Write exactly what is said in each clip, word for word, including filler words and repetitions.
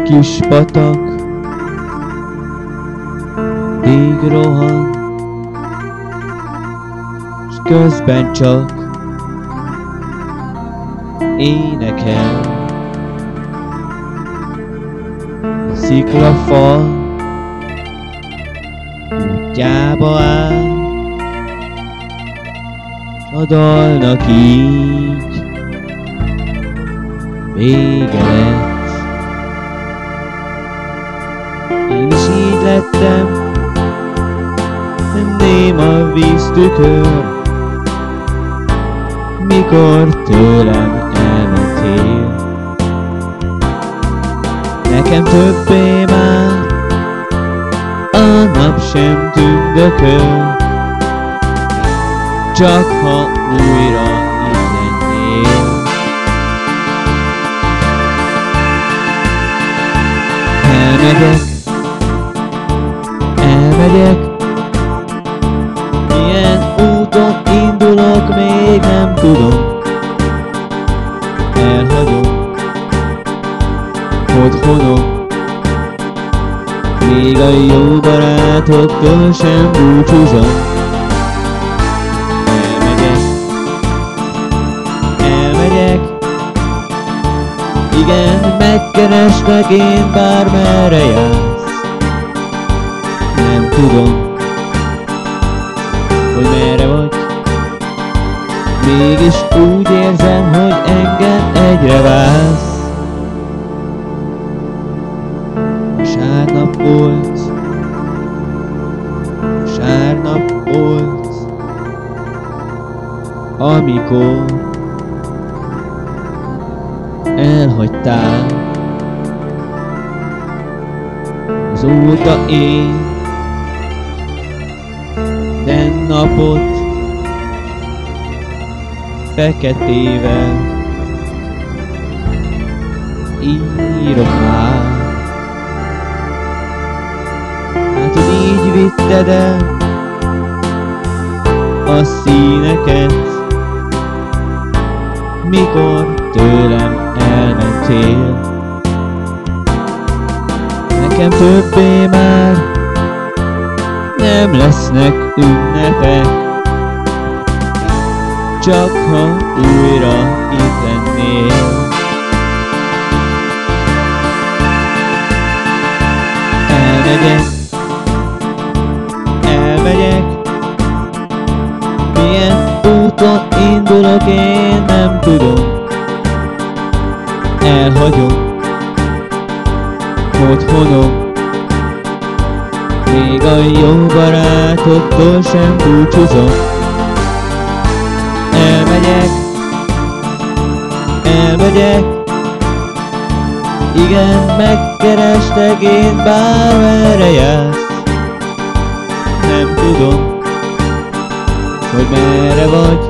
kis patak végig rohan, s közben csak énekel. Sziklafal útjába áll, s a dalnak így vége lett. Én is így lettem, néma víztükör, mikor tőlem elmentél. Nekem többé már a nap sem tündököl, csak ha újra itt lennél. Elmegyek, elmegyek, milyen úton indulok, még nem tudom. Elhagyom otthonom, még a jó barátoktól sem búcsúzom. Elmegyek, elmegyek, igen, megkereslek én, bármerre jársz. Nem tudom, hogy merre vagy, mégis úgy érzem, hogy engem egyre vársz. Sárnap volt, sárnap volt, amikor elhagytál. Azóta én minden napot feketével írok már. Hát, hogy így vitted el a színeket, mikor tőlem elmentél. Nekem többé már nem lesznek ünnepek, csak ha újra itt lennél. Elmegyek, elmegyek, milyen úton indulok, én nem tudom. Elhagyom otthonom, még a jó barátoktól sem búcsúzom. Elmegyek, elmegyek, igen, megkerestek én, bármerre jársz. Nem tudom, hogy merre vagy,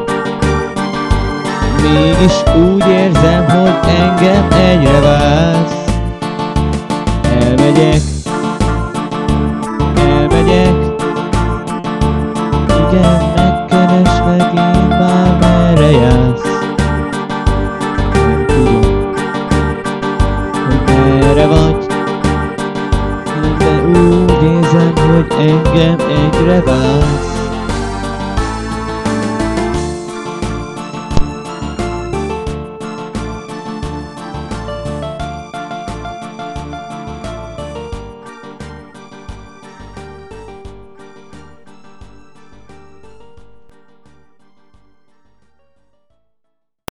mégis úgy érzem, hogy engem egyre vársz. Elmegyek, elmegyek, igen, megkereslek én, bármerre jársz. Nem tudom, hogy merre vagy, de úgy érzem, hogy engem